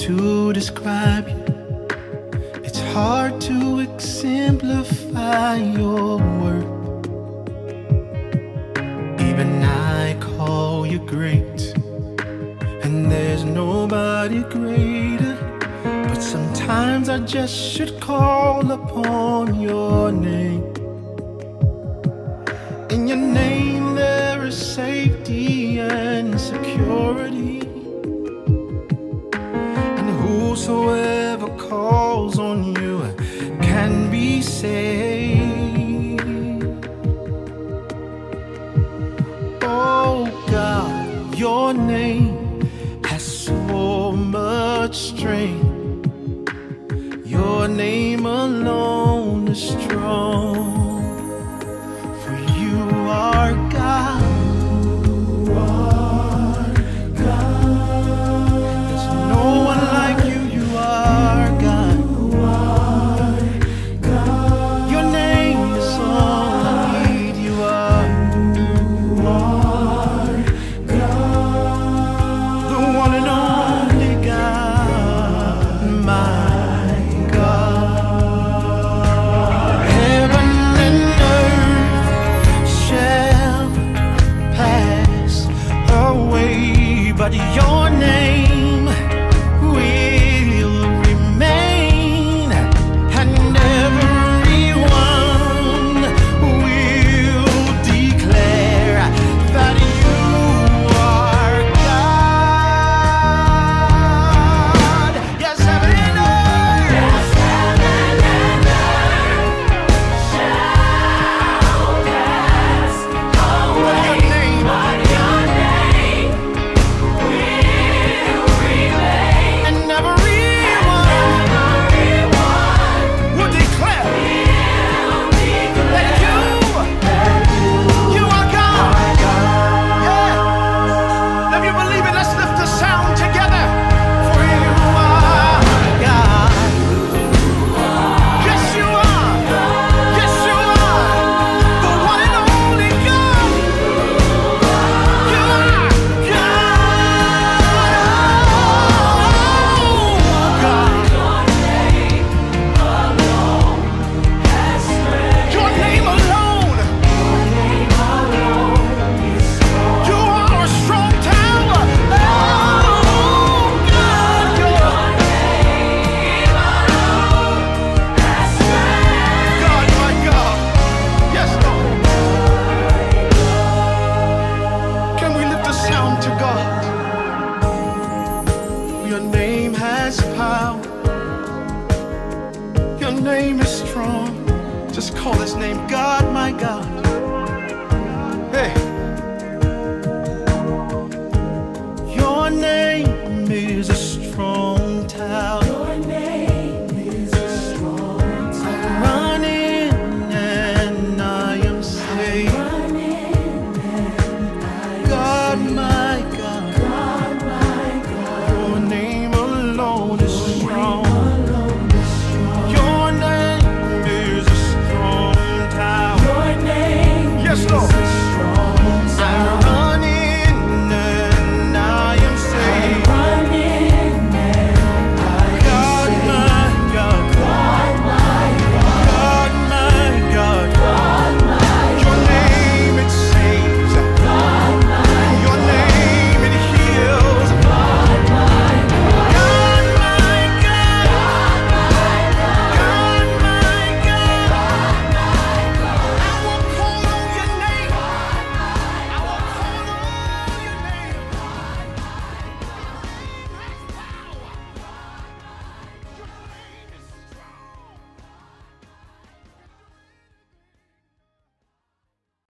to describe you. It's hard to exemplify your worth. Even I call you great, and there's nobody greater. But sometimes I just should call upon your name. In your name there is safety and security, and whosoever calls on you can be saved. Oh God, your name has so much strength. Your name alone is strong.